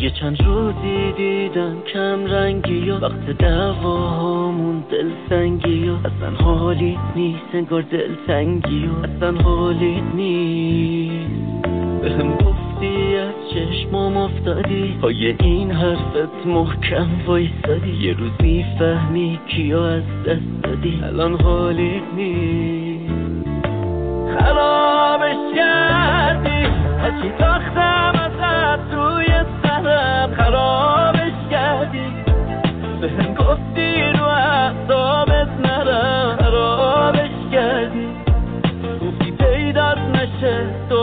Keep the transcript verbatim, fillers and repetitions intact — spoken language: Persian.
یه چند روزی دیدم کم رنگی و وقت دعواهامون دل سنگی و اصلا حالیت نیست، انگار دل تنگی و اصلا حالیت نیست. بهم گفتی از چشمام افتادی، پای این حرفت محکم وایسادی، یه روز میفهمی کیو از دست دادی، الان حالیت نیست. خرابش کردی، هرچی تاختم ازت روی سرم خرابش کردی. بهم گفتی رو اعصابت نرم، خرابش کردی. گفتی پیدات نشه